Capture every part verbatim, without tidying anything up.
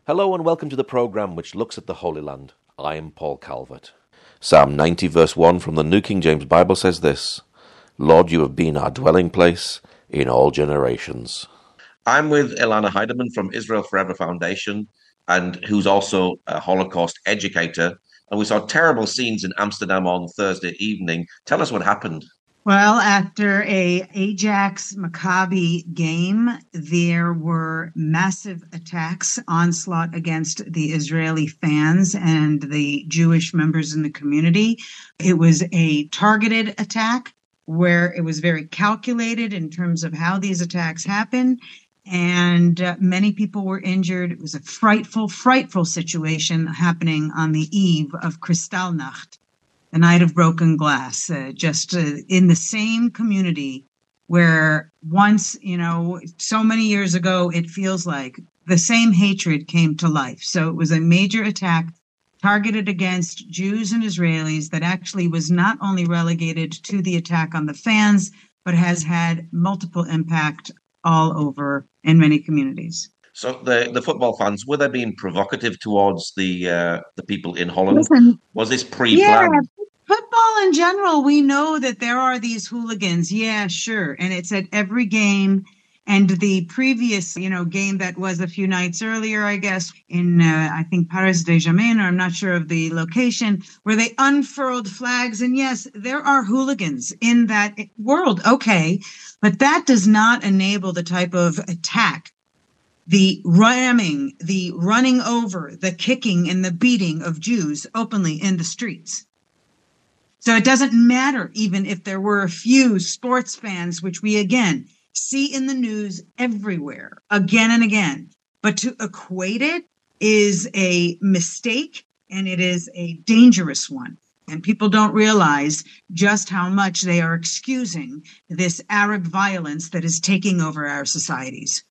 Hello and welcome to the programme which looks at the Holy Land. I am Paul Calvert. Psalm ninety verse one from the New King James Bible says this: Lord, you have been our dwelling place in all generations. I'm with Ilana Heidemann from Israel Forever Foundation, and who's also a Holocaust educator. And we saw terrible scenes in Amsterdam on Thursday evening. Tell us what happened. Well, after a Ajax Maccabi game, there were massive attacks, onslaught against the Israeli fans and the Jewish members in the community. It was a targeted attack where it was very calculated in terms of how these attacks happen. And uh, many people were injured. It was a frightful, frightful situation happening on the eve of Kristallnacht, the night of broken glass, uh, just uh, in the same community where once, you know, so many years ago, it feels like the same hatred came to life. So it was a major attack targeted against Jews and Israelis that actually was not only relegated to the attack on the fans, but has had multiple impact all over in many communities. So the, the football fans, were they being provocative towards the uh, the people in Holland? Listen, Was this pre-planned? Yeah, football in general, we know that there are these hooligans. Yeah, sure. And it's at every game. And the previous, you know, game that was a few nights earlier, I guess, in, uh, I think, Paris Saint-Germain, or I'm not sure of the location, where they unfurled flags. And yes, there are hooligans in that world. Okay. But that does not enable the type of attack, the ramming, the running over, the kicking and the beating of Jews openly in the streets. So it doesn't matter even if there were a few sports fans, which we, again, see in the news everywhere, again and again. But to equate it is a mistake, and it is a dangerous one. And people don't realize just how much they are excusing this Arab violence that is taking over our societies.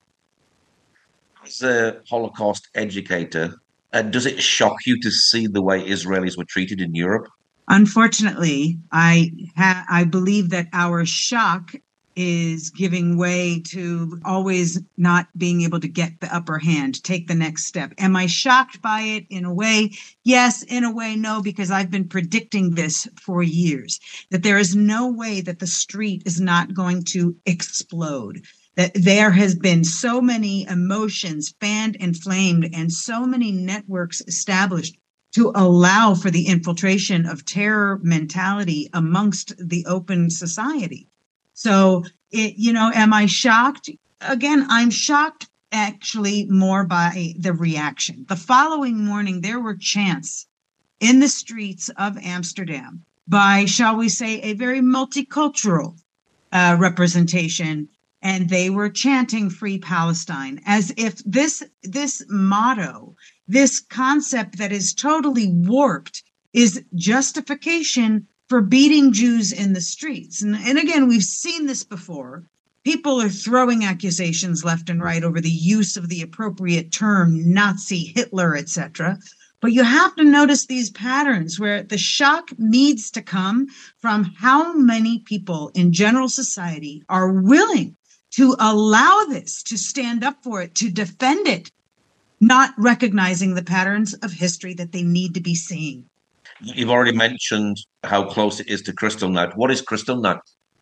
As a Holocaust educator, uh, does it shock you to see the way Israelis were treated in Europe? Unfortunately, I ha- I believe that our shock is giving way to always not being able to get the upper hand, take the next step. Am I shocked by it in a way? Yes, in a way, no, because I've been predicting this for years, that there is no way that the street is not going to explode, that there has been so many emotions fanned and flamed and so many networks established to allow for the infiltration of terror mentality amongst the open society. So, it, you know, am I shocked? Again, I'm shocked actually more by the reaction. The following morning, there were chants in the streets of Amsterdam by, shall we say, a very multicultural uh, representation. And they were chanting Free Palestine, as if this this motto, this concept that is totally warped, is justification for beating Jews in the streets. And, and again, we've seen this before. People are throwing accusations left and right over the use of the appropriate term, Nazi, Hitler, et cetera. But you have to notice these patterns where the shock needs to come from how many people in general society are willing to allow this, to stand up for it, to defend it, not recognizing the patterns of history that they need to be seeing. You've already mentioned how close it is to Kristallnacht. What is Kristallnacht?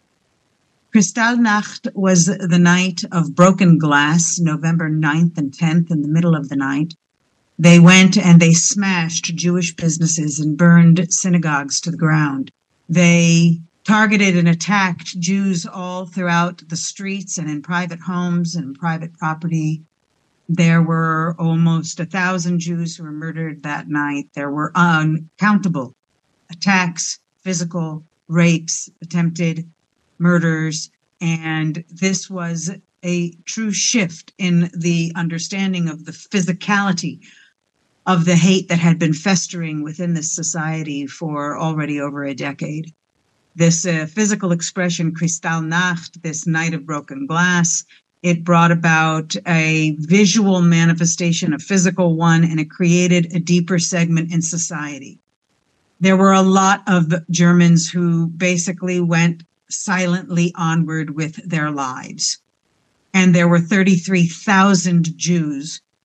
Kristallnacht was the night of broken glass, November ninth and tenth, in the middle of the night. They went and they smashed Jewish businesses and burned synagogues to the ground. They targeted and attacked Jews all throughout the streets and in private homes and private property. There were almost a thousand Jews who were murdered that night. There were uncountable attacks, physical rapes, attempted murders, and this was a true shift in the understanding of the physicality of the hate that had been festering within this society for already over a decade. This uh, physical expression, Kristallnacht, this night of broken glass, it brought about a visual manifestation, a physical one, and it created a deeper segment in society. There were a lot of Germans who basically went silently onward with their lives. And there were thirty-three thousand Jews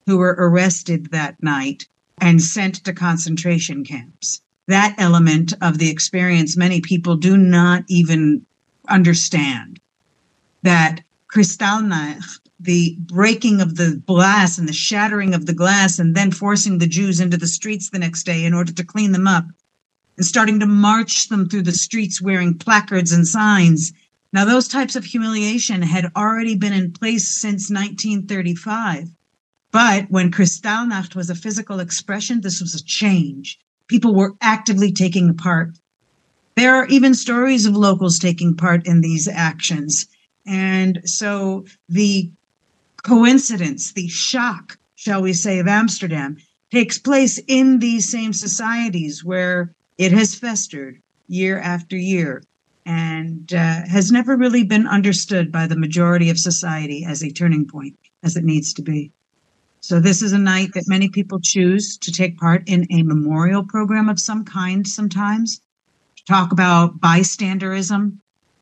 who were arrested that night and sent to concentration camps. That element of the experience, many people do not even understand. That Kristallnacht, the breaking of the glass and the shattering of the glass, and then forcing the Jews into the streets the next day in order to clean them up, and starting to march them through the streets wearing placards and signs. Now, those types of humiliation had already been in place since nineteen thirty-five. But when Kristallnacht was a physical expression, this was a change. People were actively taking part. There are even stories of locals taking part in these actions. And so the coincidence, the shock, shall we say, of Amsterdam takes place in these same societies where it has festered year after year and uh, has never really been understood by the majority of society as a turning point, as it needs to be. So this is a night that many people choose to take part in a memorial program of some kind sometimes, to talk about bystanderism.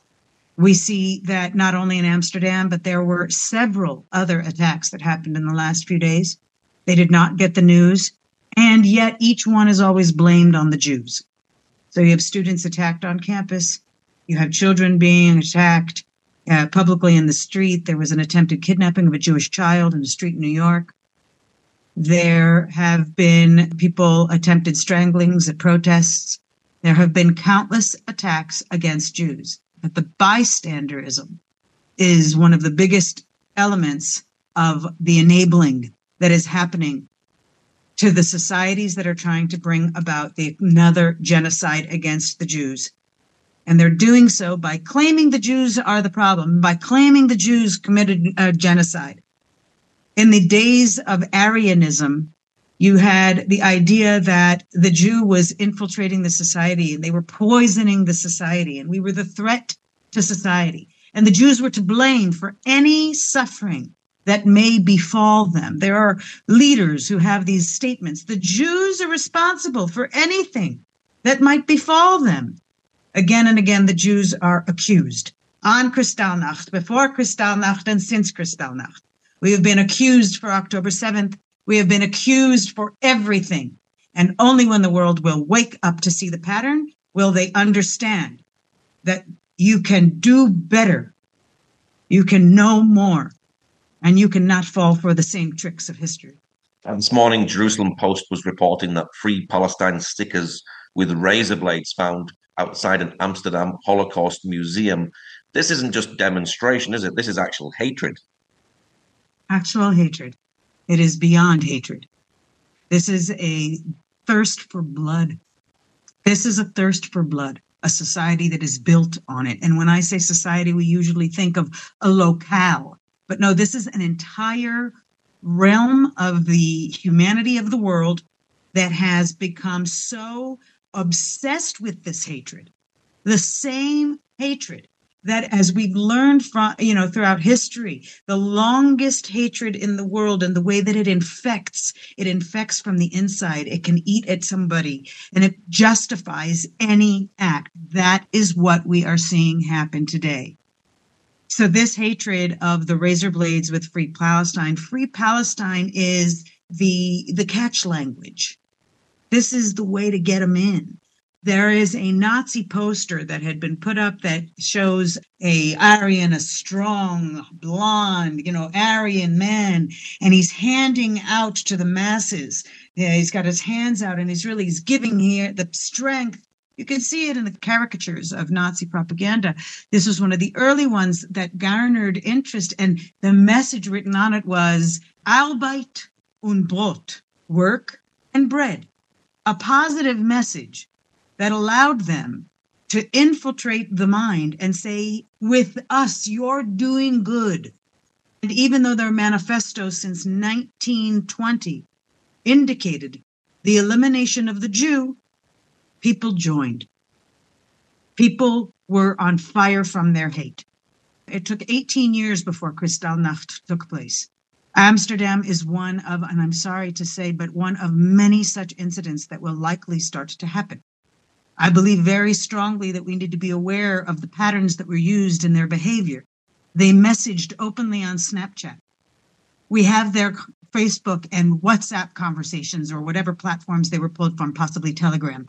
We see that not only in Amsterdam, but there were several other attacks that happened in the last few days. They did not get the news, and yet each one is always blamed on the Jews. So you have students attacked on campus. You have children being attacked uh, publicly in the street. There was an attempted kidnapping of a Jewish child in a street in New York. There have been people attempted stranglings at protests. There have been countless attacks against Jews. But the bystanderism is one of the biggest elements of the enabling that is happening to the societies that are trying to bring about the another genocide against the Jews. And they're doing so by claiming the Jews are the problem, by claiming the Jews committed uh, genocide. In the days of Aryanism, you had the idea that the Jew was infiltrating the society and they were poisoning the society and we were the threat to society. And the Jews were to blame for any suffering that may befall them. There are leaders who have these statements. The Jews are responsible for anything that might befall them. Again and again, the Jews are accused. On Kristallnacht, before Kristallnacht, and since Kristallnacht. We have been accused for October seventh. We have been accused for everything. And only when the world will wake up to see the pattern will they understand that you can do better. You can know more. And you cannot fall for the same tricks of history. And this morning, Jerusalem Post was reporting that Free Palestine stickers with razor blades found outside an Amsterdam Holocaust museum. This isn't just demonstration, is it? This is actual hatred. Actual hatred. It is beyond hatred. This is a thirst for blood. This is a thirst for blood, a society that is built on it. And when I say society, we usually think of a locale. But no, this is an entire realm of the humanity of the world that has become so obsessed with this hatred, the same hatred that, as we've learned from, you know, throughout history, the longest hatred in the world and the way that it infects, it infects from the inside. It can eat at somebody and it justifies any act. That is what we are seeing happen today. So this hatred of the razor blades with Free Palestine, Free Palestine is the, the catch language. This is the way to get them in. There is a Nazi poster that had been put up that shows a Aryan, a strong, blonde, you know, Aryan man, and he's handing out to the masses. Yeah, he's got his hands out and he's really, he's giving here the strength. You can see it in the caricatures of Nazi propaganda. This was one of the early ones that garnered interest, and the message written on it was Arbeit und Brot, work and bread, a positive message that allowed them to infiltrate the mind and say, with us, you're doing good. And even though their manifesto since nineteen twenty indicated the elimination of the Jew, people joined. People were on fire from their hate. It took eighteen years before Kristallnacht took place. Amsterdam is one of, and I'm sorry to say, but one of many such incidents that will likely start to happen. I believe very strongly that we need to be aware of the patterns that were used in their behavior. They messaged openly on Snapchat. We have their Facebook and WhatsApp conversations or whatever platforms they were pulled from, possibly Telegram.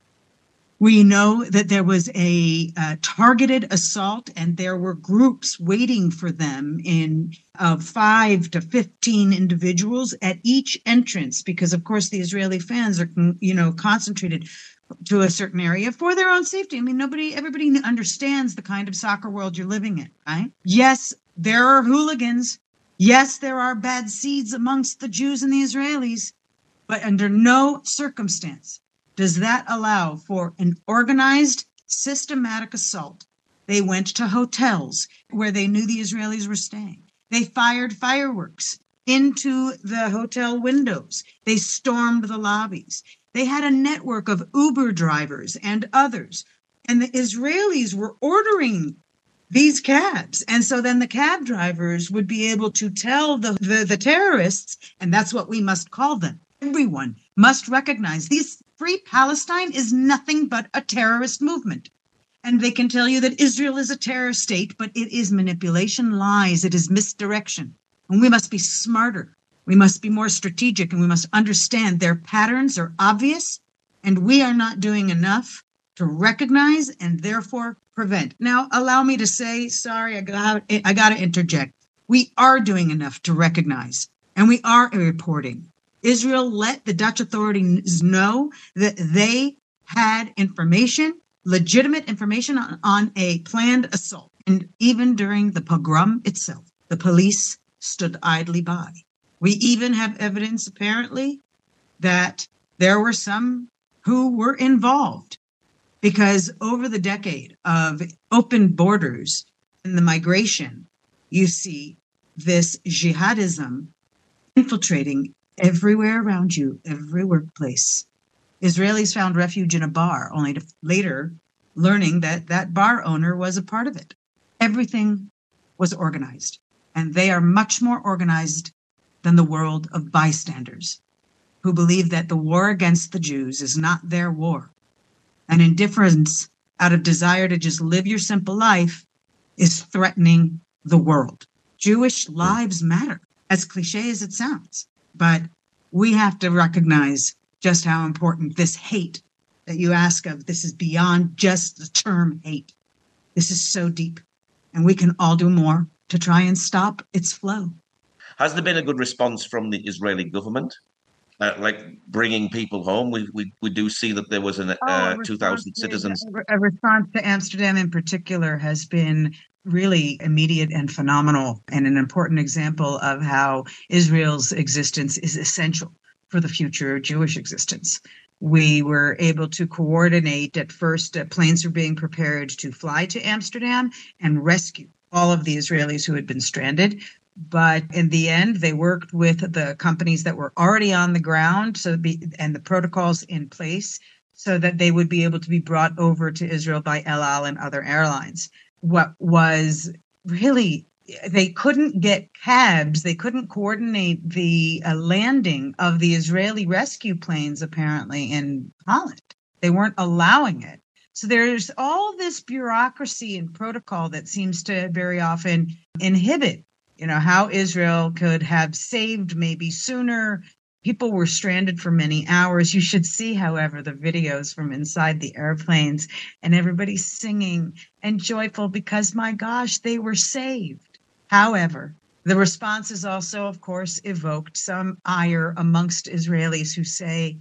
We know that there was a, uh targeted assault, and there were groups waiting for them in uh, five to fifteen individuals at each entrance, because, of course, the Israeli fans are, you know, concentrated to a certain area for their own safety. I mean, nobody, everybody understands the kind of soccer world you're living in, right? Yes, there are hooligans. Yes, there are bad seeds amongst the Jews and the Israelis, but under no circumstance does that allow for an organized, systematic assault. They went to hotels where they knew the Israelis were staying. They fired fireworks into the hotel windows. They stormed the lobbies. They had a network of Uber drivers and others. And the Israelis were ordering these cabs. And so then the cab drivers would be able to tell the, the, the terrorists, and that's what we must call them. Everyone must recognize these Free Palestine is nothing but a terrorist movement. And they can tell you that Israel is a terror state, but it is manipulation, lies, it is misdirection. And we must be smarter. We must be more strategic, and we must understand their patterns are obvious, and we are not doing enough to recognize and therefore prevent. Now, allow me to say, sorry, I got, I got to interject. We are doing enough to recognize, and we are reporting. Israel let the Dutch authorities know that they had information, legitimate information on, on a planned assault. And even during the pogrom itself, the police stood idly by. We even have evidence, apparently, that there were some who were involved, because over the decade of open borders and the migration, you see this jihadism infiltrating everywhere around you, every workplace. Israelis found refuge in a bar, only to later learning that that bar owner was a part of it. Everything was organized, and they are much more organized than the world of bystanders who believe that the war against the Jews is not their war. And indifference out of desire to just live your simple life is threatening the world. Jewish lives matter, as cliche as it sounds. But we have to recognize just how important this hate that you ask of, this is beyond just the term hate. This is so deep, and we can all do more to try and stop its flow. Has there been a good response from the Israeli government? Uh, like bringing people home? We, we we do see that there was an uh, oh, two thousand citizens. A response to Amsterdam in particular has been really immediate and phenomenal, and an important example of how Israel's existence is essential for the future of Jewish existence. We were able to coordinate. At first, uh, planes were being prepared to fly to Amsterdam and rescue all of the Israelis who had been stranded. But in the end, they worked with the companies that were already on the ground, so be, and the protocols in place, so that they would be able to be brought over to Israel by El Al and other airlines. What was really, they couldn't get cabs, they couldn't coordinate the uh, landing of the Israeli rescue planes, apparently, in Holland. They weren't allowing it. So there's all this bureaucracy and protocol that seems to very often inhibit, you know, how Israel could have saved maybe sooner. People were stranded for many hours. You should see, however, the videos from inside the airplanes, and everybody's singing and joyful because, my gosh, they were saved. However, the response is also, of course, evoked some ire amongst Israelis who say,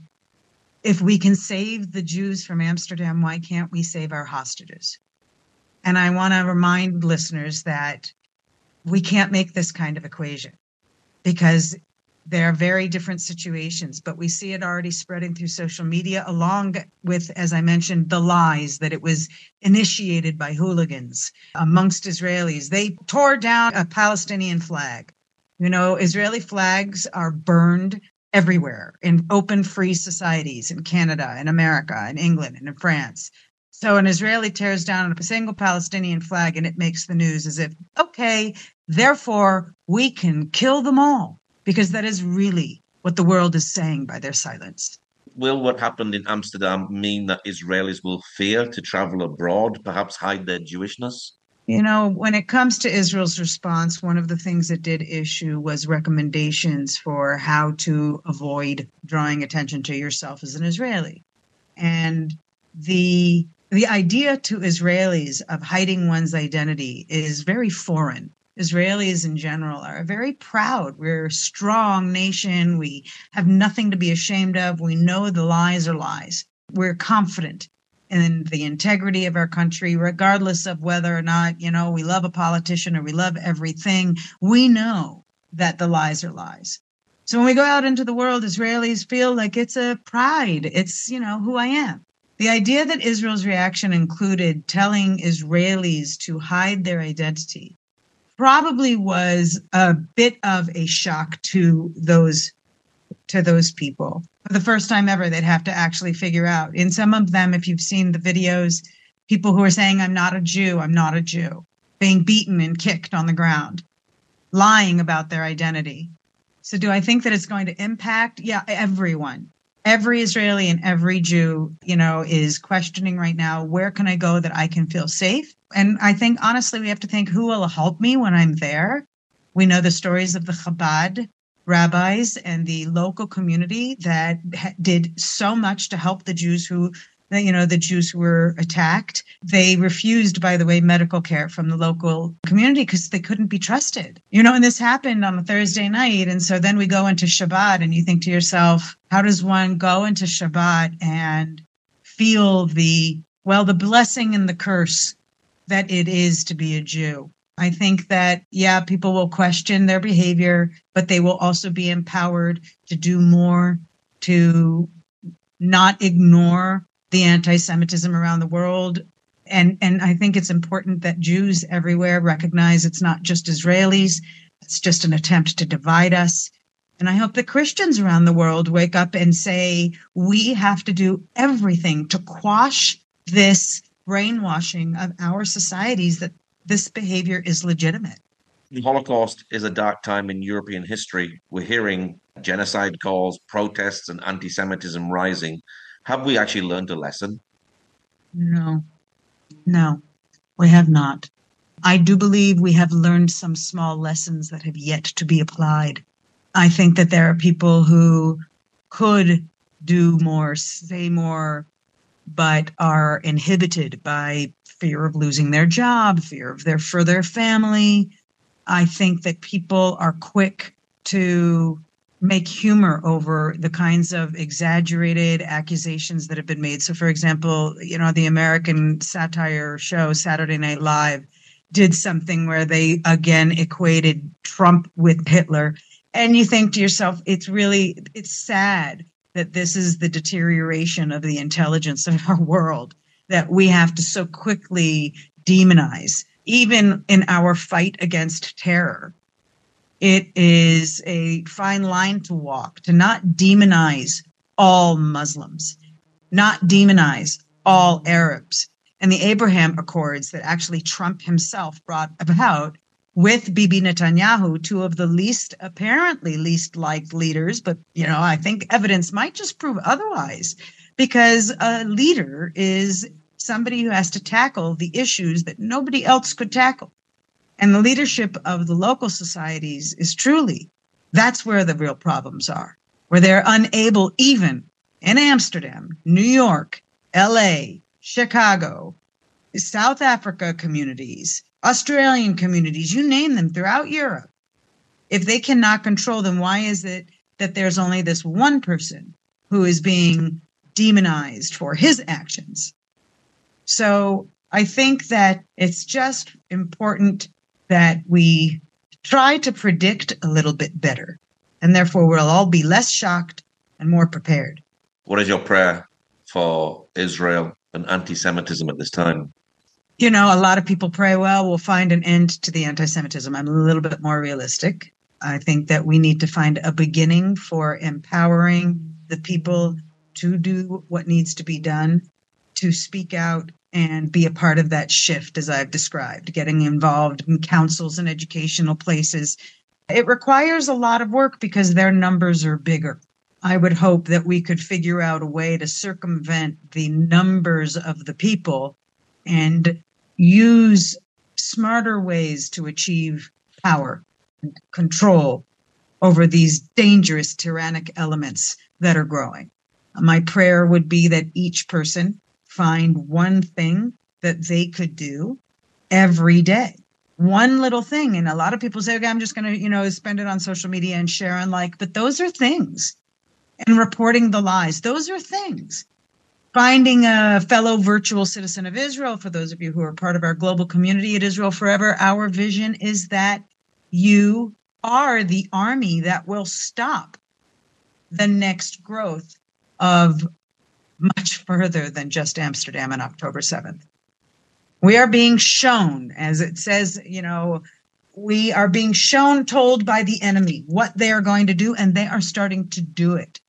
if we can save the Jews from Amsterdam, why can't we save our hostages? And I want to remind listeners that we can't make this kind of equation, because there are very different situations, but we see it already spreading through social media, along with, as I mentioned, the lies that it was initiated by hooligans amongst Israelis. They tore down a Palestinian flag. You know, Israeli flags are burned everywhere in open, free societies in Canada, in America, in England, and in France. So an Israeli tears down a single Palestinian flag and it makes the news as if, okay, therefore we can kill them all, because that is really what the world is saying by their silence. Will what happened in Amsterdam mean that Israelis will fear to travel abroad, perhaps hide their Jewishness? You know, when it comes to Israel's response, one of the things it did issue was recommendations for how to avoid drawing attention to yourself as an Israeli. And the the idea to Israelis of hiding one's identity is very foreign. Israelis in general are very proud. We're a strong nation. We have nothing to be ashamed of. We know the lies are lies. We're confident in the integrity of our country, regardless of whether or not, you know, we love a politician or we love everything. We know that the lies are lies. So when we go out into the world, Israelis feel like it's a pride. It's, you know, who I am. The idea that Israel's reaction included telling Israelis to hide their identity probably was a bit of a shock to those to those people. For the first time ever, they'd have to actually figure out. In some of them, if you've seen the videos, people who are saying, I'm not a Jew, I'm not a Jew, being beaten and kicked on the ground, lying about their identity. So do I think that it's going to impact? Yeah, everyone. Every Israeli and every Jew, you know, is questioning right now, where can I go that I can feel safe? And I think, honestly, we have to think, who will help me when I'm there? We know the stories of the Chabad rabbis and the local community that ha- did so much to help the Jews who, you know, the Jews who were attacked. They refused, by the way, medical care from the local community because they couldn't be trusted. You know, and this happened on a Thursday night. And so then we go into Shabbat and you think to yourself, how does one go into Shabbat and feel the, well, the blessing and the curse that it is to be a Jew? I think that, yeah, people will question their behavior, but they will also be empowered to do more, to not ignore the anti-Semitism around the world. And, and I think it's important that Jews everywhere recognize it's not just Israelis. It's just an attempt to divide us. And I hope that Christians around the world wake up and say, we have to do everything to quash this brainwashing of our societies that this behavior is legitimate. The Holocaust is a dark time in European history. We're hearing genocide calls, protests, and anti-Semitism rising. Have we actually learned a lesson? No, no, we have not. I do believe we have learned some small lessons that have yet to be applied. I think that there are people who could do more, say more, but are inhibited by fear of losing their job, fear of their for their family. I think that people are quick to make humor over the kinds of exaggerated accusations that have been made. So, for example, you know, the American satire show Saturday Night Live did something where they again equated Trump with Hitler. And you think to yourself, it's really, it's sad that this is the deterioration of the intelligence of our world, that we have to so quickly demonize, even in our fight against terror. It is a fine line to walk, to not demonize all Muslims, not demonize all Arabs. And the Abraham Accords that actually Trump himself brought about with Bibi Netanyahu, two of the least, apparently least liked leaders, but, you know, I think evidence might just prove otherwise, because a leader is somebody who has to tackle the issues that nobody else could tackle. And the leadership of the local societies is truly, that's where the real problems are, where they're unable, even in Amsterdam, New York, L A, Chicago, South Africa communities, Australian communities, you name them throughout Europe. If they cannot control them, why is it that there's only this one person who is being demonized for his actions? So I think that it's just important that we try to predict a little bit better, and therefore we'll all be less shocked and more prepared. What is your prayer for Israel and anti-Semitism at this time? You know, a lot of people pray, well, we'll find an end to the anti-Semitism. I'm a little bit more realistic. I think that we need to find a beginning for empowering the people to do what needs to be done, to speak out and be a part of that shift, as I've described, getting involved in councils and educational places. It requires a lot of work because their numbers are bigger. I would hope that we could figure out a way to circumvent the numbers of the people and use smarter ways to achieve power and control over these dangerous tyrannic elements that are growing. My prayer would be that each person find one thing that they could do every day. One little thing. And a lot of people say, okay, I'm just going to, you know, spend it on social media and share and like, but those are things. And reporting the lies, those are things. Finding a fellow virtual citizen of Israel, for those of you who are part of our global community at Israel Forever, our vision is that you are the army that will stop the next growth of much further than just Amsterdam on October seventh. We are being shown, as it says, you know, we are being shown, told by the enemy what they are going to do, and they are starting to do it.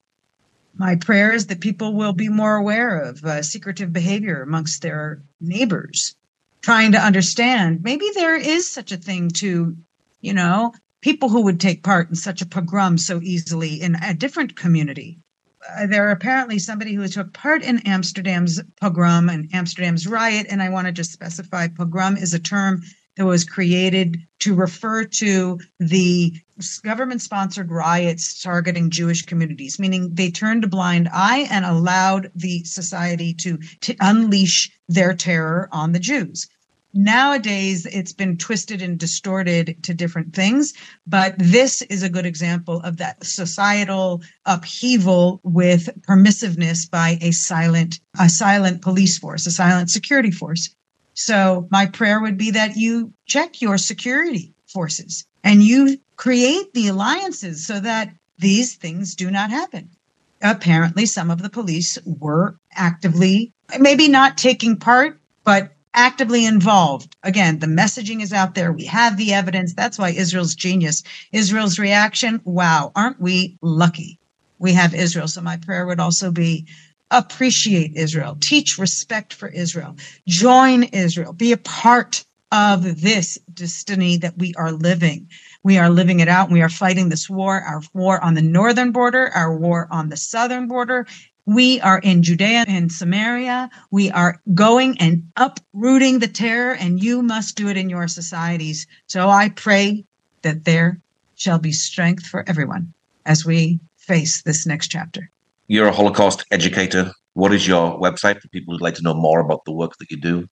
My prayer is that people will be more aware of uh, secretive behavior amongst their neighbors, trying to understand maybe there is such a thing to, you know, people who would take part in such a pogrom so easily in a different community. Uh, there are apparently somebody who took part in Amsterdam's pogrom and Amsterdam's riot, and I want to just specify pogrom is a term that was created to refer to the government-sponsored riots targeting Jewish communities, meaning they turned a blind eye and allowed the society to, to unleash their terror on the Jews. Nowadays, it's been twisted and distorted to different things, but this is a good example of that societal upheaval with permissiveness by a silent, a silent police force, a silent security force. So my prayer would be that you check your security forces and you create the alliances so that these things do not happen. Apparently, some of the police were actively, maybe not taking part, but actively involved. Again, the messaging is out there. We have the evidence. That's why Israel's genius. Israel's reaction, wow, aren't we lucky? We have Israel. So my prayer would also be appreciate Israel, teach respect for Israel, join Israel, be a part of this destiny that we are living. We are living it out. And we are fighting this war, our war on the northern border, our war on the southern border. We are in Judea and Samaria. We are going and uprooting the terror, and you must do it in your societies. So I pray that there shall be strength for everyone as we face this next chapter. You're a Holocaust educator. What is your website for people who'd like to know more about the work that you do?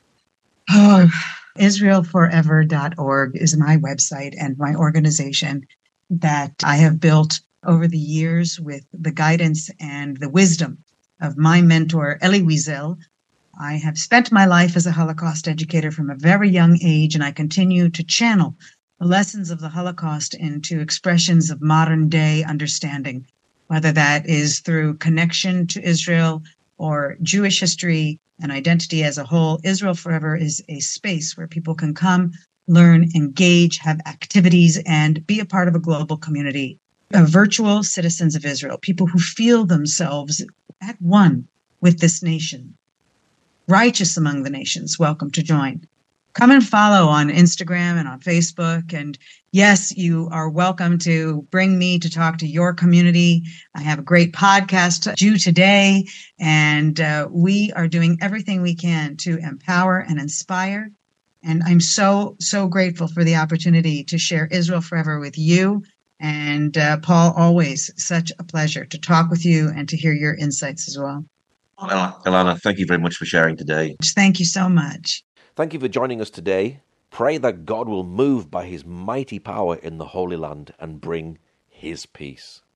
Oh, Israel Forever dot org is my website and my organization that I have built over the years with the guidance and the wisdom of my mentor, Elie Wiesel. I have spent my life as a Holocaust educator from a very young age, and I continue to channel the lessons of the Holocaust into expressions of modern day understanding, whether that is through connection to Israel or Jewish history and identity as a whole. Israel Forever is a space where people can come, learn, engage, have activities, and be a part of a global community of virtual citizens of Israel, people who feel themselves at one with this nation. Righteous among the nations, welcome to join. Come and follow on Instagram and on Facebook. And yes, you are welcome to bring me to talk to your community. I have a great podcast, Jew Today, and uh, we are doing everything we can to empower and inspire. And I'm so, so grateful for the opportunity to share Israel Forever with you. And uh, Paul, always such a pleasure to talk with you and to hear your insights as well. Elana, thank you very much for sharing today. Thank you so much. Thank you for joining us today. Pray that God will move by his mighty power in the Holy Land and bring his peace.